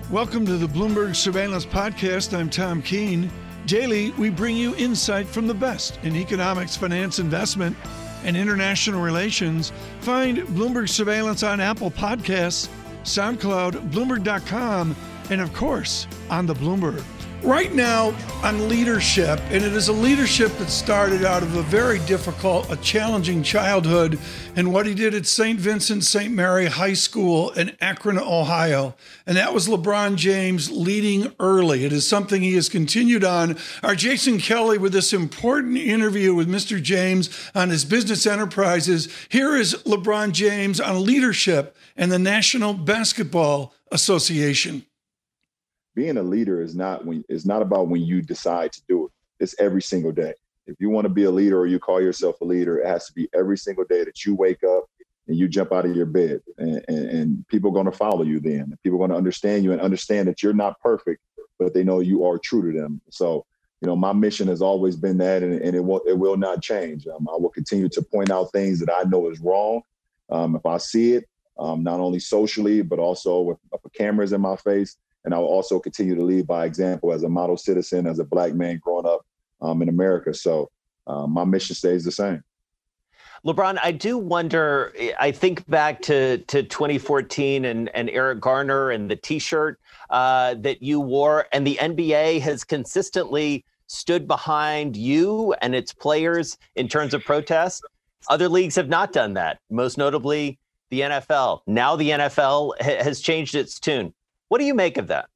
Welcome to the Bloomberg Surveillance Podcast. I'm Tom Keene. Daily, we bring you insight from the best in economics, finance, investment, and international relations. Find Bloomberg Surveillance on Apple Podcasts, SoundCloud, Bloomberg.com, and of course, on the Bloomberg. Right now on leadership, and it is a leadership that started out of a very difficult, a challenging childhood, and what he did at St. Vincent St. Mary High School in Akron, Ohio. And that was LeBron James leading early. It is something he has continued on. Our Jason Kelly with this important interview with Mr. James on his business enterprises. Here is LeBron James on leadership and the National Basketball Association. Being a leader is not about when you decide to do it. It's every single day. If you want to be a leader or you call yourself a leader, it has to be every single day that you wake up and you jump out of your bed, and people are going to follow you then. People are going to understand you and understand that you're not perfect, but they know you are true to them. So, my mission has always been that, and it will not change. I will continue to point out things that I know is wrong. If I see it, not only socially, but also with cameras in my face. And I will also continue to lead by example as a model citizen, as a Black man growing up in America. So my mission stays the same. LeBron, I do wonder, I think back to 2014 and Eric Garner and the T-shirt that you wore, and the NBA has consistently stood behind you and its players in terms of protest. Other leagues have not done that, most notably the NFL. Now the NFL has changed its tune. What do you make of that?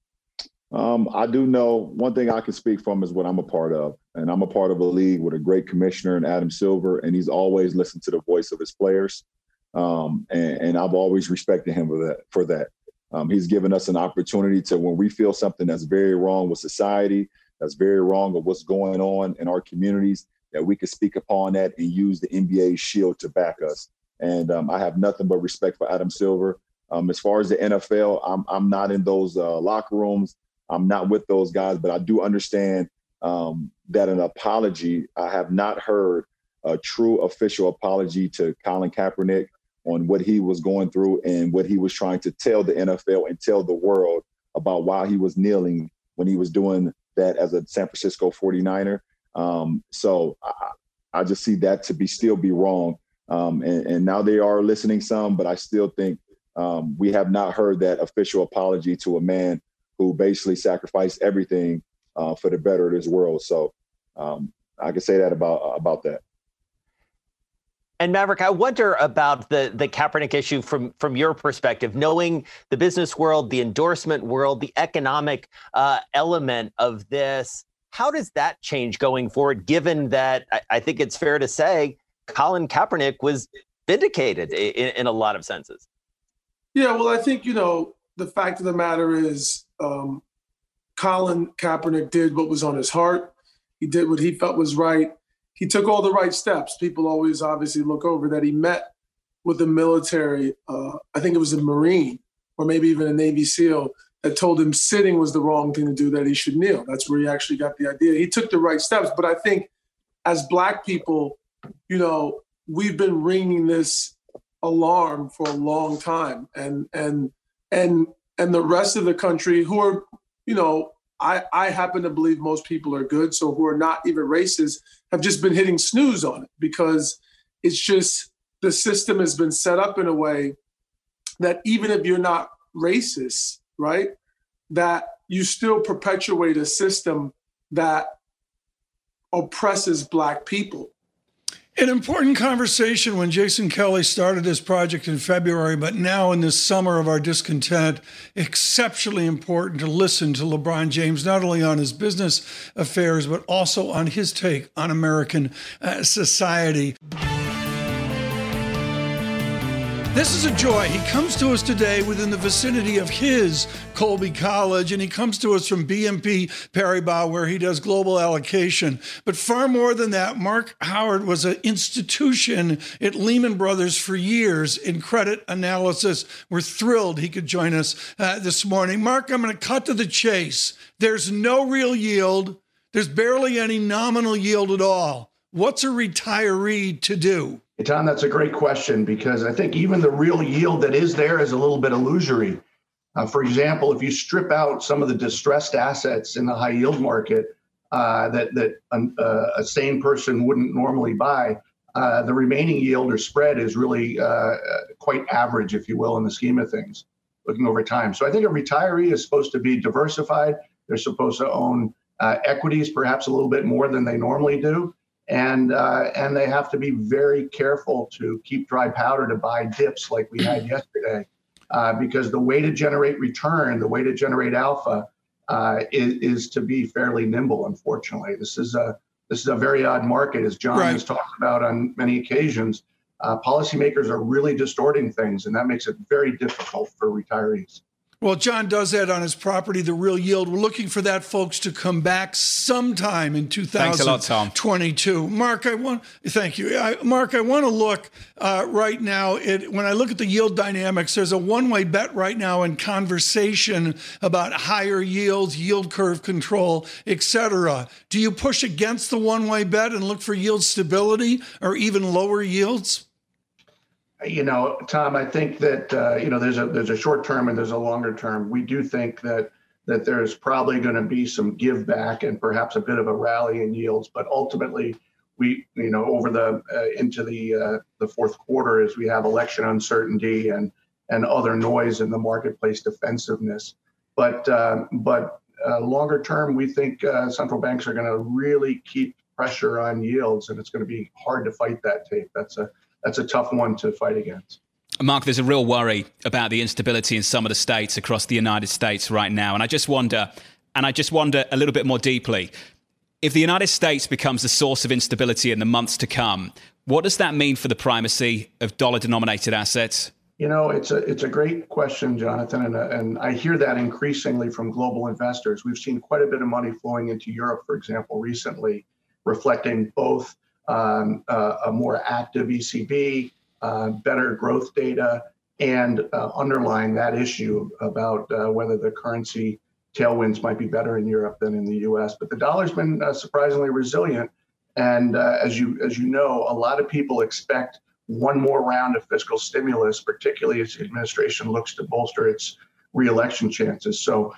I do know one thing I can speak from is what I'm a part of. And I'm a part of a league with a great commissioner in Adam Silver, and he's always listened to the voice of his players. And I've always respected him for that. He's given us an opportunity to, when we feel something that's very wrong with society, that's very wrong with what's going on in our communities, that we could speak upon that and use the NBA shield to back us. And I have nothing but respect for Adam Silver. As far as the NFL, I'm not in those locker rooms. I'm not with those guys, but I do understand that an apology, I have not heard a true official apology to Colin Kaepernick on what he was going through and what he was trying to tell the NFL and tell the world about why he was kneeling when he was doing that as a San Francisco 49er. So I just see that to still be wrong. And now they are listening some, but I still think we have not heard that official apology to a man who basically sacrificed everything for the better of this world. So I can say that about that. And Maverick, I wonder about the Kaepernick issue from your perspective, knowing the business world, the endorsement world, the economic element of this. How does that change going forward, given that I think it's fair to say Colin Kaepernick was vindicated in a lot of senses? Yeah, well, I think, the fact of the matter is Colin Kaepernick did what was on his heart. He did what he felt was right. He took all the right steps. People always obviously look over that he met with the military. I think it was a Marine or maybe even a Navy SEAL that told him sitting was the wrong thing to do, that he should kneel. That's where he actually got the idea. He took the right steps. But I think as Black people, we've been ringing this alarm for a long time, and the rest of the country who are, I happen to believe most people are good, so who are not even racist, have just been hitting snooze on it, because it's just the system has been set up in a way that even if you're not racist, right, that you still perpetuate a system that oppresses Black people. An important conversation when Jason Kelly started this project in February, but now in this summer of our discontent, exceptionally important to listen to LeBron James, not only on his business affairs, but also on his take on American society. This is a joy. He comes to us today within the vicinity of his Colby College, and he comes to us from BNP Paribas, where he does global allocation. But far more than that, Mark Howard was an institution at Lehman Brothers for years in credit analysis. We're thrilled he could join us this morning. Mark, I'm going to cut to the chase. There's no real yield. There's barely any nominal yield at all. What's a retiree to do? Hey, Tom, that's a great question, because I think even the real yield that is there is a little bit illusory. For example, if you strip out some of the distressed assets in the high yield market that a sane person wouldn't normally buy, the remaining yield or spread is really quite average, if you will, in the scheme of things, looking over time. So I think a retiree is supposed to be diversified. They're supposed to own equities, perhaps a little bit more than they normally do. And they have to be very careful to keep dry powder to buy dips like we had yesterday, because the way to generate return, the way to generate alpha is to be fairly nimble, unfortunately. This is a very odd market, as John has talked about on many occasions. Policymakers are really distorting things, and that makes it very difficult for retirees. Well, John does that on his property, The Real Yield. We're looking for that, folks, to come back sometime in 2022. Thanks a lot, Tom. Mark, thank you. Mark, I want to look right now when I look at the yield dynamics, there's a one-way bet right now in conversation about higher yields, yield curve control, et cetera. Do you push against the one-way bet and look for yield stability or even lower yields? Tom, I think that, there's a short term and there's a longer term. We do think that there's probably going to be some give back and perhaps a bit of a rally in yields. But ultimately, we, over into the fourth quarter, as we have election uncertainty and other noise in the marketplace defensiveness. But longer term, we think central banks are going to really keep pressure on yields, and it's going to be hard to fight that tape. That's a tough one to fight against. Mark, there's a real worry about the instability in some of the states across the United States right now. And I just wonder a little bit more deeply, if the United States becomes the source of instability in the months to come, what does that mean for the primacy of dollar-denominated assets? It's a great question, Jonathan, and I hear that increasingly from global investors. We've seen quite a bit of money flowing into Europe, for example, recently, reflecting both a more active ECB, better growth data, and underlying that issue about whether the currency tailwinds might be better in Europe than in the U.S. But the dollar's been surprisingly resilient, and as you know, a lot of people expect one more round of fiscal stimulus, particularly as the administration looks to bolster its re-election chances. So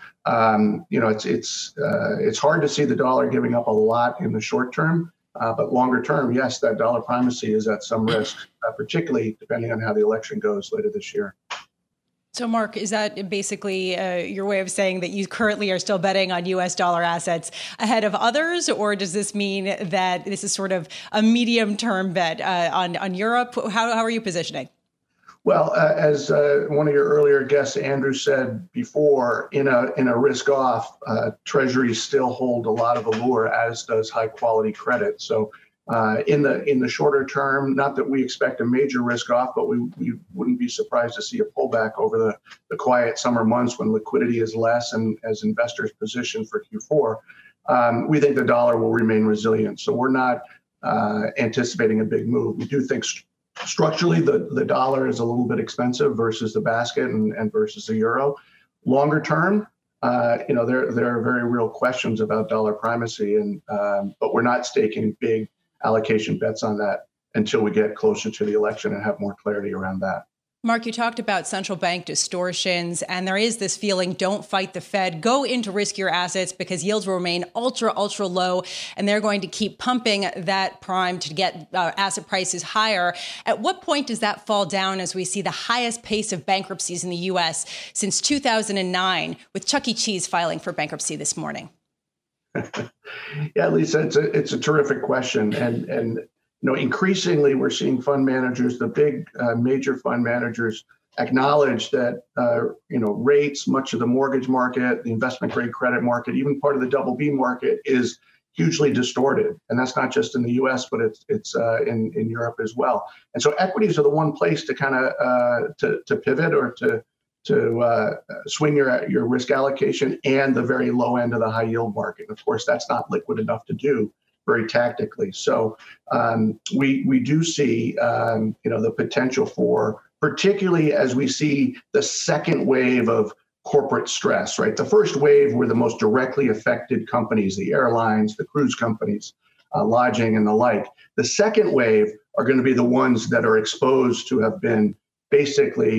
it's hard to see the dollar giving up a lot in the short term. But longer term, yes, that dollar primacy is at some risk, particularly depending on how the election goes later this year. So, Mark, is that basically your way of saying that you currently are still betting on U.S. dollar assets ahead of others, or does this mean that this is sort of a medium-term bet on Europe? How are you positioning? Well, as one of your earlier guests, Andrew, said before, in a risk-off, treasuries still hold a lot of allure, as does high-quality credit. So, in the shorter term, not that we expect a major risk-off, but we wouldn't be surprised to see a pullback over the quiet summer months when liquidity is less, and as investors position for Q4, we think the dollar will remain resilient. So, we're not anticipating a big move. We do think structurally, the dollar is a little bit expensive versus the basket and versus the euro. Longer term, there are very real questions about dollar primacy, but we're not staking big allocation bets on that until we get closer to the election and have more clarity around that. Mark, you talked about central bank distortions, and there is this feeling, don't fight the Fed, go into riskier assets because yields will remain ultra low, and they're going to keep pumping that prime to get asset prices higher. At what point does that fall down as we see the highest pace of bankruptcies in the U.S. since 2009, with Chuck E. Cheese filing for bankruptcy this morning? Yeah, Lisa, it's a terrific question. And increasingly, we're seeing fund managers, the big major fund managers, acknowledge that rates, much of the mortgage market, the investment grade credit market, even part of the double B market is hugely distorted. And that's not just in the U.S., but it's in Europe as well. And so equities are the one place to kind of to pivot or to swing your risk allocation, and the very low end of the high yield market. Of course, that's not liquid enough to do very tactically. So we do see the potential for, particularly as we see the second wave of corporate stress, right? The first wave were the most directly affected companies, the airlines, the cruise companies, lodging and the like. The second wave are going to be the ones that are exposed to have been basically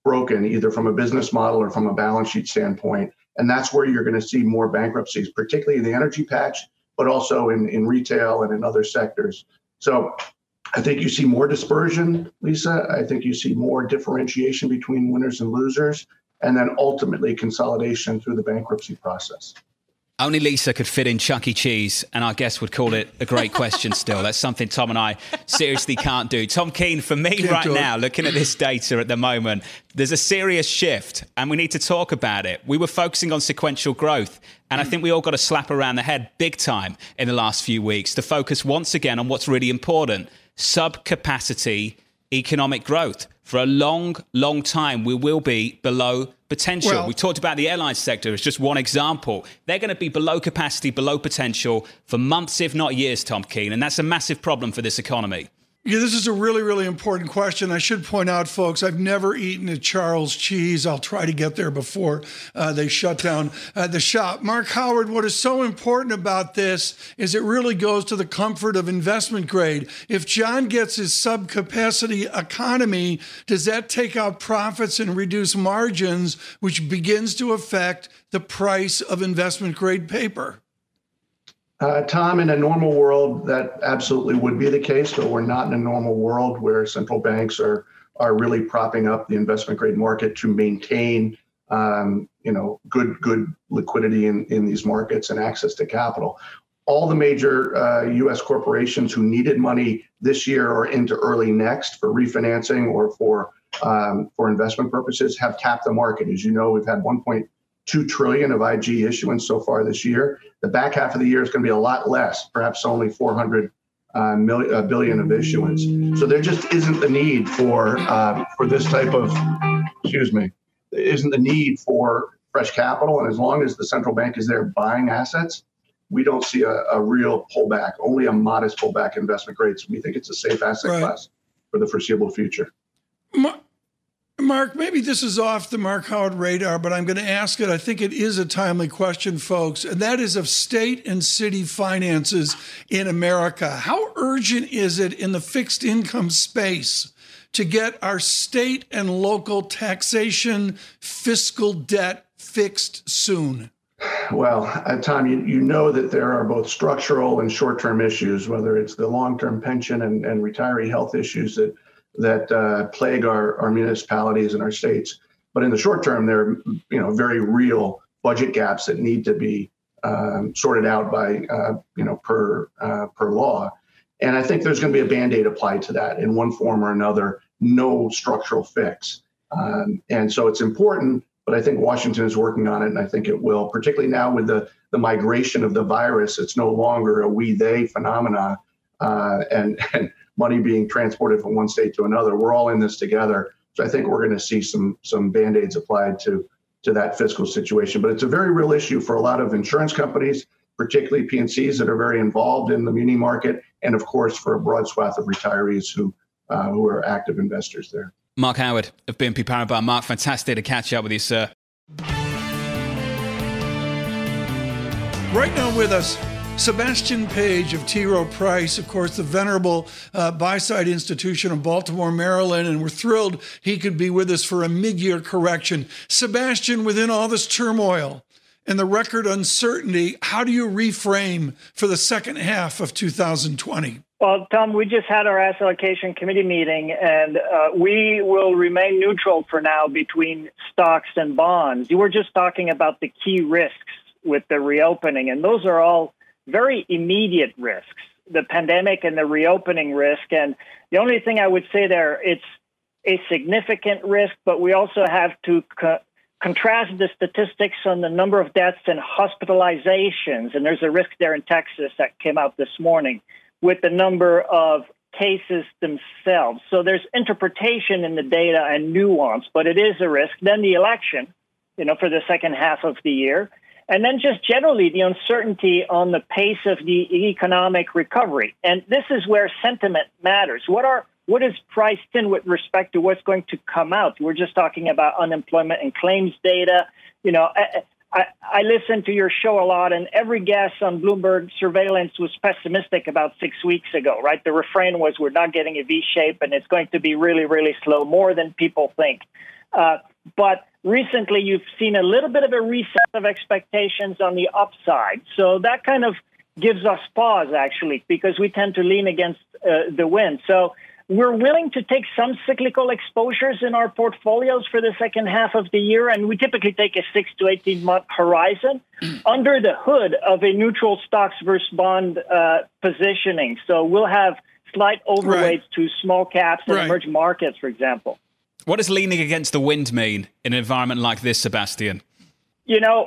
broken, either from a business model or from a balance sheet standpoint. And that's where you're going to see more bankruptcies, particularly in the energy patch, but also in retail and in other sectors. So I think you see more dispersion, Lisa. I think you see more differentiation between winners and losers, and then ultimately consolidation through the bankruptcy process. Only Lisa could fit in Chuck E. Cheese, and our guest would call it a great question still. That's something Tom and I seriously can't do. Tom Keene, for me right now, looking at this data at the moment, there's a serious shift, and we need to talk about it. We were focusing on sequential growth, and I think we all got a slap around the head big time in the last few weeks to focus once again on what's really important, sub-capacity economic growth. For a long, long time, we will be below potential. Well, we talked about the airline sector as just one example. They're going to be below capacity, below potential for months, if not years, Tom Keene, and that's a massive problem for this economy. Yeah, this is a really, really important question. I should point out, folks, I've never eaten a Charles Cheese. I'll try to get there before they shut down the shop. Mark Howard, what is so important about this is it really goes to the comfort of investment grade. If John gets his sub-capacity economy, does that take out profits and reduce margins, which begins to affect the price of investment grade paper? Tom, in a normal world, that absolutely would be the case, but we're not in a normal world where central banks are really propping up the investment grade market to maintain, good liquidity in these markets and access to capital. All the major U.S. corporations who needed money this year or into early next for refinancing or for investment purposes have tapped the market. As you know, we've had 1.2 trillion of IG issuance so far this year. The back half of the year is going to be a lot less, perhaps only 400 billion of issuance. So there just isn't the need for this type of, isn't the need for fresh capital. And as long as the central bank is there buying assets, we don't see a real pullback, only a modest pullback in investment grades. We think it's a safe asset class for the foreseeable future. Mark, maybe this is off the Mark Howard radar, but I'm going to ask it. I think it is a timely question, folks, and that is of state and city finances in America. How urgent is it in the fixed income space to get our state and local taxation fiscal debt fixed soon? Well, Tom, you know that there are both structural and short-term issues, whether it's the long-term pension and retiree health issues that plague our municipalities and our states. But in the short term, there are very real budget gaps that need to be sorted out by per law. And I think there's going to be a Band-Aid applied to that in one form or another, no structural fix. And so it's important, but I think Washington is working on it, and I think it will, particularly now with the migration of the virus. It's no longer a we-they phenomena and money being transported from one state to another. We're all in this together. So I think we're going to see some Band-Aids applied to that fiscal situation. But it's a very real issue for a lot of insurance companies, particularly P&Cs that are very involved in the muni market, and of course for a broad swath of retirees who are active investors there. Mark Howard of BNP Paribas. Mark, fantastic to catch up with you, sir. Right now with us, Sebastian Page of T. Rowe Price, of course, the venerable buy-side institution of Baltimore, Maryland, and we're thrilled he could be with us for a mid-year correction. Sebastian, within all this turmoil and the record uncertainty, how do you reframe for the second half of 2020? Well, Tom, we just had our asset allocation committee meeting, and we will remain neutral for now between stocks and bonds. You were just talking about the key risks with the reopening, and those are all very immediate risks, the pandemic and the reopening risk. And the only thing I would say there, it's a significant risk, but we also have to contrast the statistics on the number of deaths and hospitalizations. And there's a risk there in Texas that came out this morning with the number of cases themselves. So there's interpretation in the data and nuance, but it is a risk. Then the election, for the second half of the year. And then just generally the uncertainty on the pace of the economic recovery. And this is where sentiment matters. What is priced in with respect to what's going to come out? We're just talking about unemployment and claims data. I listened to your show a lot, and every guest on Bloomberg Surveillance was pessimistic about 6 weeks ago, right? The refrain was, we're not getting a V shape, and it's going to be really, really slow, more than people think. But recently, you've seen a little bit of a reset of expectations on the upside. So that kind of gives us pause, actually, because we tend to lean against the wind. So we're willing to take some cyclical exposures in our portfolios for the second half of the year, and we typically take a 6 to 18-month horizon under the hood of a neutral stocks versus bond positioning. So we'll have slight overweights to small caps and emerging markets, for example. What does leaning against the wind mean in an environment like this, Sebastian? You know,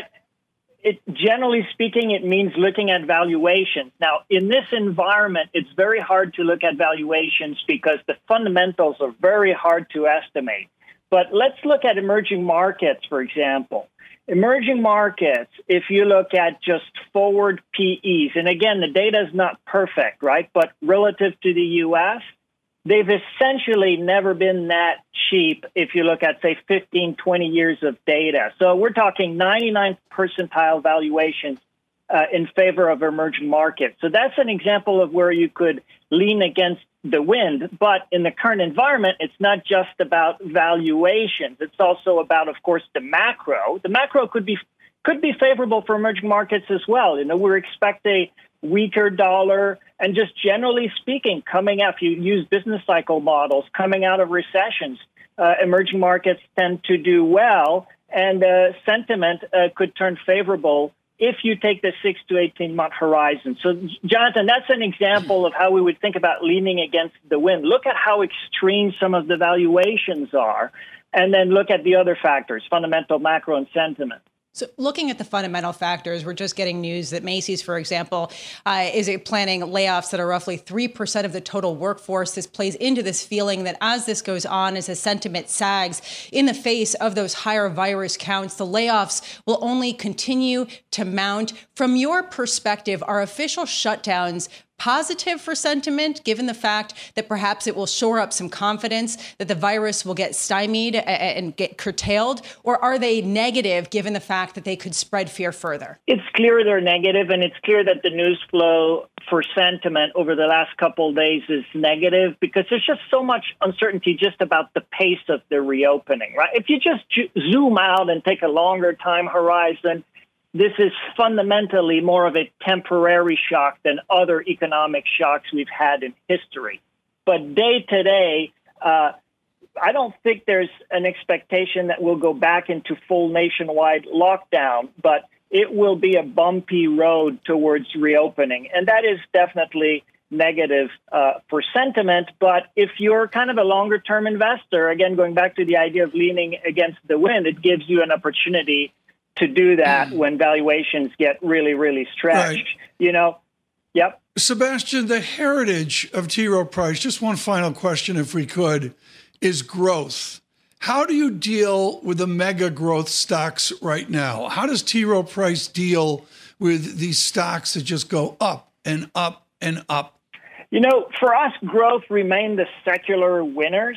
generally speaking, it means looking at valuations. Now, in this environment, it's very hard to look at valuations because the fundamentals are very hard to estimate. But let's look at emerging markets, for example. Emerging markets, if you look at just forward PEs, and again, the data is not perfect, right? But relative to the U.S., they've essentially never been that cheap if you look at, say, 15, 20 years of data. So we're talking 99th percentile valuations in favor of emerging markets. So that's an example of where you could lean against the wind. But in the current environment, it's not just about valuations. It's also about, of course, the macro. The macro could be favorable for emerging markets as well. You know, we expect a weaker dollar, and just generally speaking, coming out, if you use business cycle models, coming out of recessions, emerging markets tend to do well, and sentiment could turn favorable if you take the 6 to 18-month horizon. So, Jonathan, that's an example of how we would think about leaning against the wind. Look at how extreme some of the valuations are, and then look at the other factors, fundamental, macro, and sentiment. So looking at the fundamental factors, we're just getting news that Macy's, for example, is planning layoffs that are roughly 3% of the total workforce. This plays into this feeling that as this goes on, as the sentiment sags in the face of those higher virus counts, the layoffs will only continue to mount. From your perspective, are official shutdowns positive for sentiment, given the fact that perhaps it will shore up some confidence that the virus will get stymied and get curtailed? Or are they negative, given the fact that they could spread fear further? It's clear they're negative, and it's clear that the news flow for sentiment over the last couple of days is negative because there's just so much uncertainty just about the pace of the reopening, right? If you just zoom out and take a longer time horizon, this is fundamentally more of a temporary shock than other economic shocks we've had in history. But day to day, I don't think there's an expectation that we'll go back into full nationwide lockdown, but it will be a bumpy road towards reopening. And that is definitely negative for sentiment. But if you're kind of a longer term investor, again, going back to the idea of leaning against the wind, it gives you an opportunity to do that when valuations get really, really stretched. Right. You know, yep. Sebastian, the heritage of T. Rowe Price, just one final question, if we could, is growth. How do you deal with the mega growth stocks right now? How does T. Rowe Price deal with these stocks that just go up and up and up? You know, for us, growth remain the secular winners.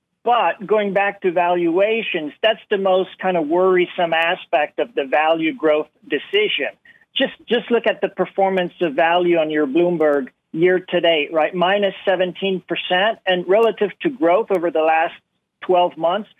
But going back to valuations, that's the most kind of worrisome aspect of the value growth decision. Just look at the performance of value on your Bloomberg year to date, right? Minus 17%. And relative to growth over the last 12 months,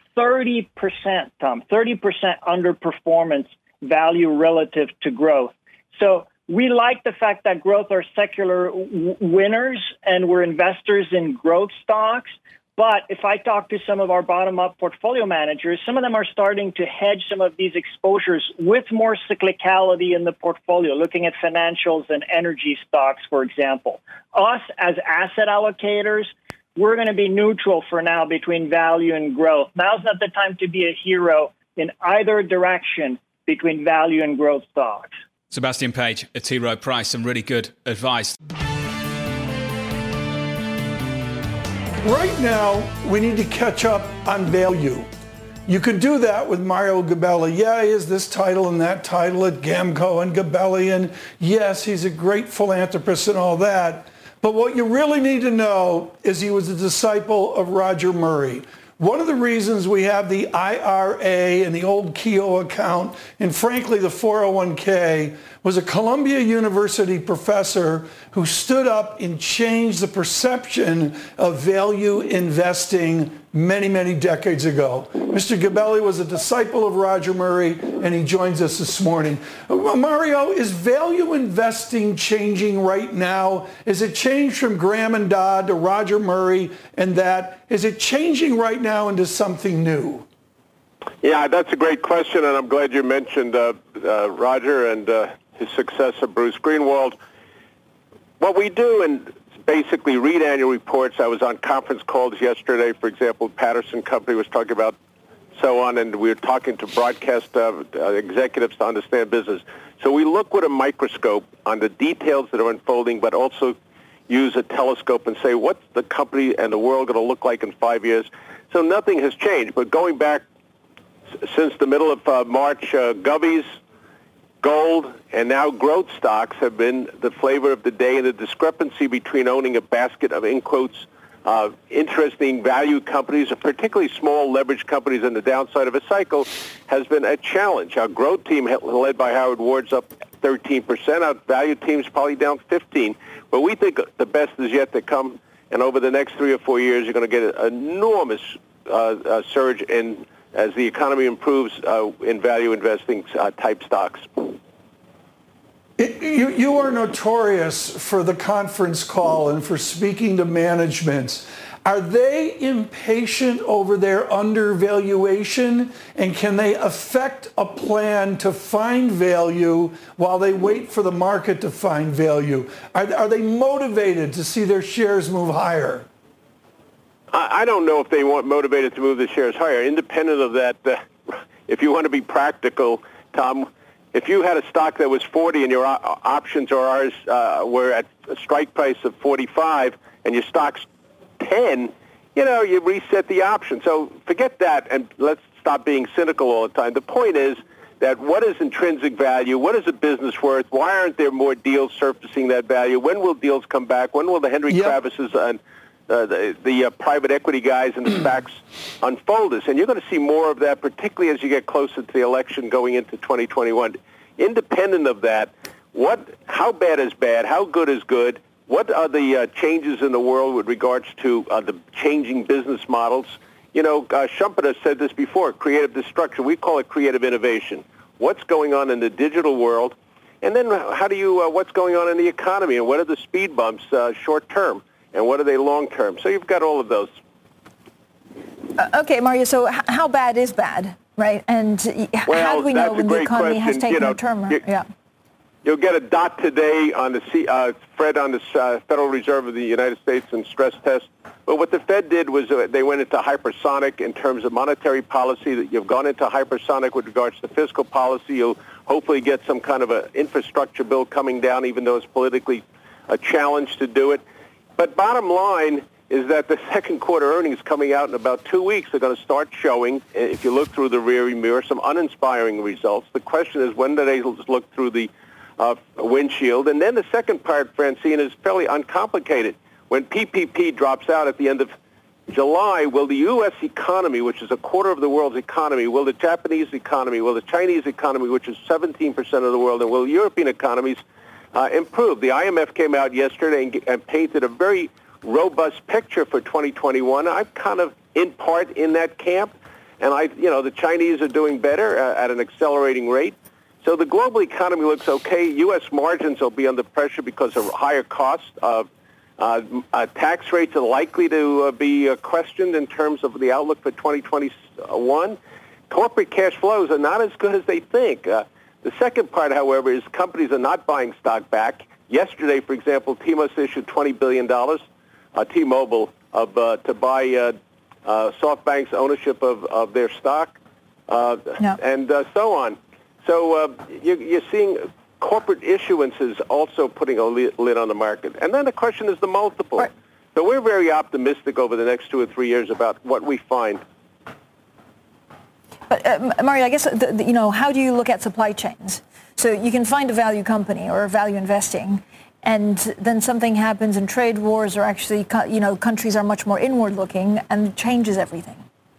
30%, Tom, 30% underperformance value relative to growth. So we like the fact that growth are secular winners and we're investors in growth stocks. But if I talk to some of our bottom-up portfolio managers, some of them are starting to hedge some of these exposures with more cyclicality in the portfolio, looking at financials and energy stocks, for example. Us, as asset allocators, we're going to be neutral for now between value and growth. Now's not the time to be a hero in either direction between value and growth stocks. Sebastian Page at T. Rowe Price, some really good advice. Right now, we need to catch up on value. You could do that with Mario Gabelli. Yeah, he has this title and that title at Gamco and Gabelli, and yes, he's a great philanthropist and all that. But what you really need to know is he was a disciple of Roger Murray. One of the reasons we have the IRA and the old Keogh account and frankly the 401k was a Columbia University professor who stood up and changed the perception of value investing many, many decades ago. Mr. Gabelli was a disciple of Roger Murray, and he joins us this morning. Mario, is value investing changing right now? Is it changed from Graham and Dodd to Roger Murray and that? Is it changing right now into something new? Yeah, that's a great question, and I'm glad you mentioned Roger and his successor, Bruce Greenwald. What we do and basically read annual reports. I was on conference calls yesterday, for example, Patterson Company was talking about so on, and we were talking to broadcast executives to understand business. So we look with a microscope on the details that are unfolding, but also use a telescope and say, what's the company and the world going to look like in 5 years? So nothing has changed. But going back since the middle of March, govies, gold, and now growth stocks have been the flavor of the day, and the discrepancy between owning a basket of, in quotes, interesting value companies, particularly small leverage companies on the downside of a cycle, has been a challenge. Our growth team, led by Howard Ward's up 13%. Our value team's probably down 15%. But we think the best is yet to come, and over the next 3 or 4 years, you're going to get an enormous surge in as the economy improves in value investing type stocks. You are notorious for the conference call and for speaking to management. Are they impatient over their undervaluation, and can they affect a plan to find value while they wait for the market to find value? Are they motivated to see their shares move higher? I don't know if they want motivated to move the shares higher. Independent of that, if you want to be practical, Tom, if you had a stock that was 40 and your options or ours were at a strike price of 45 and your stock's 10, you reset the option. So forget that and let's stop being cynical all the time. The point is that what is intrinsic value? What is a business worth? Why aren't there more deals surfacing that value? When will deals come back? When will the Henry Kravises and the private equity guys and the SPACs unfold this? And you're going to see more of that, particularly as you get closer to the election going into 2021. Independent of that, how bad is bad? How good is good? What are the changes in the world with regards to the changing business models? Schumpeter said this before, creative destruction. We call it creative innovation. What's going on in the digital world? And then what's going on in the economy? And what are the speed bumps short term? And what are they long term? So you've got all of those. Okay, Mario, so how bad is bad, right? And how do we know when the economy has taken a turn? You'll get a dot today on the Fed on the Federal Reserve of the United States and stress test. But what the Fed did was they went into hypersonic in terms of monetary policy. That you've gone into hypersonic with regards to fiscal policy. You'll hopefully get some kind of an infrastructure bill coming down, even though it's politically a challenge to do it. But bottom line is that the second quarter earnings coming out in about 2 weeks are going to start showing, if you look through the rearview mirror, some uninspiring results. The question is, when do they look through the windshield? And then the second part, Francine, is fairly uncomplicated. When PPP drops out at the end of July, will the U.S. economy, which is a quarter of the world's economy, will the Japanese economy, will the Chinese economy, which is 17% of the world, and will European economies improve? The IMF came out yesterday and painted a very robust picture for 2021. I'm kind of in part in that camp, and the Chinese are doing better at an accelerating rate. So the global economy looks okay. U.S. margins will be under pressure because of higher costs. Tax rates are likely to be questioned in terms of the outlook for 2021. Corporate cash flows are not as good as they think. The second part, however, is companies are not buying stock back. Yesterday, for example, T-Mobile issued $20 billion, T-Mobile, to buy SoftBank's ownership of their stock, and so on. So you're seeing corporate issuances also putting a lid on the market. And then the question is the multiple. Right. So we're very optimistic over the next 2 or 3 years about what we find. But Mario, I guess, how do you look at supply chains? So you can find a value company or value investing, and then something happens and trade wars, or actually, countries are much more inward looking and changes everything.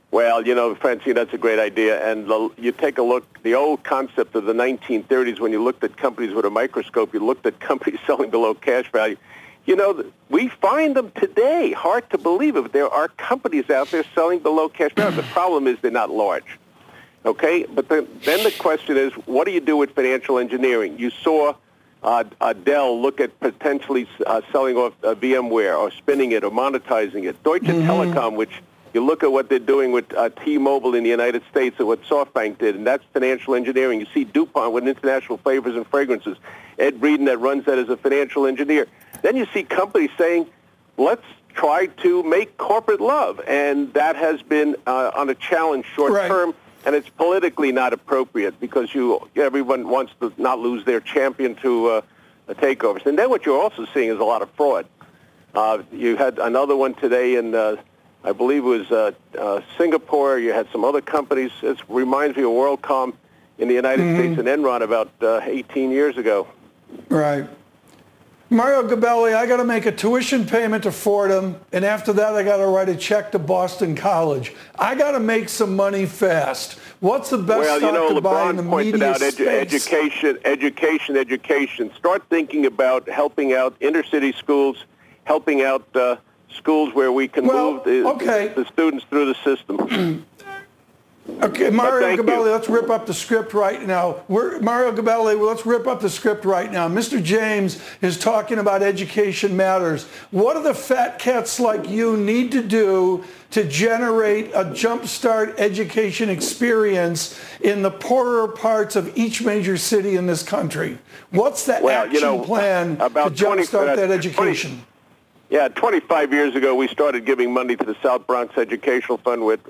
Well, Francine, that's a great idea. And you take a look, the old concept of the 1930s, when you looked at companies with a microscope, you looked at companies selling below cash value. We find them today. Hard to believe it, but there are companies out there selling below cash value. The problem is they're not large. Okay? But then the question is, what do you do with financial engineering? You saw Dell look at potentially selling off VMware or spinning it or monetizing it. Deutsche Telekom, which you look at what they're doing with T-Mobile in the United States and what SoftBank did, and that's financial engineering. You see DuPont with International Flavors and Fragrances. Ed Breeden that runs that as a financial engineer. Then you see companies saying, let's try to make corporate love, and that has been on a challenge short term, and it's politically not appropriate because everyone wants to not lose their champion to takeovers. And then what you're also seeing is a lot of fraud. You had another one today in, I believe it was Singapore. You had some other companies. It reminds me of WorldCom in the United States and Enron about 18 years ago. Right. Mario Gabelli, I got to make a tuition payment to Fordham, and after that I got to write a check to Boston College. I got to make some money fast. What's the best stock to buy in the media space? Education. Start thinking about helping out inner city schools, helping out schools where we can move the students through the system. Okay, Mario Gabelli, let's rip up the script right now. Let's rip up the script right now. Mr. James is talking about education matters. What do the fat cats like you need to do to generate a jumpstart education experience in the poorer parts of each major city in this country? What's the action plan to jumpstart that education? 25 years ago, we started giving money to the South Bronx Educational Fund, with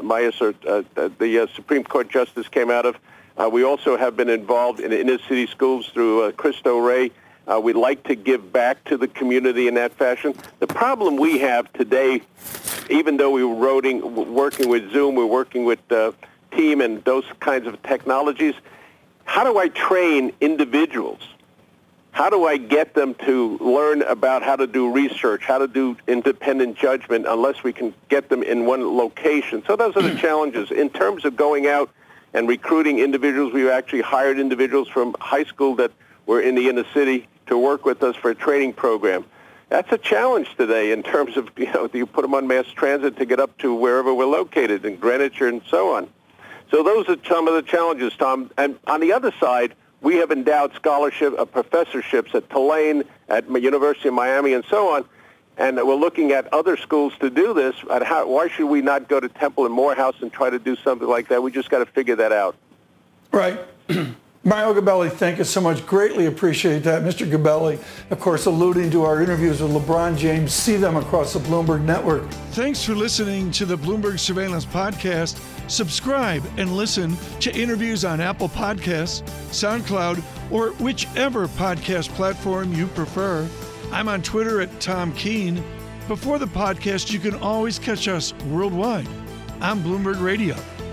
the Supreme Court Justice came out of. We also have been involved in inner city schools through Cristo Rey. We'd like to give back to the community in that fashion. The problem we have today, even though we were working with Zoom, we're working with Team and those kinds of technologies, how do I train individuals? How do I get them to learn about how to do research, how to do independent judgment, unless we can get them in one location? So those are the challenges. In terms of going out and recruiting individuals, we've actually hired individuals from high school that were in the inner city to work with us for a training program. That's a challenge today in terms of, do you put them on mass transit to get up to wherever we're located, in Greenwich and so on. So those are some of the challenges, Tom. And on the other side, we have endowed professorships at Tulane, at University of Miami, and so on, and we're looking at other schools to do this. Why should we not go to Temple and Morehouse and try to do something like that? We just got to figure that out. Right. Mario Gabelli, thank you so much. Greatly appreciate that. Mr. Gabelli, of course, alluding to our interviews with LeBron James. See them across the Bloomberg Network. Thanks for listening to the Bloomberg Surveillance Podcast. Subscribe and listen to interviews on Apple Podcasts, SoundCloud, or whichever podcast platform you prefer. I'm on Twitter at Tom Keene. Before the podcast, you can always catch us worldwide on Bloomberg Radio.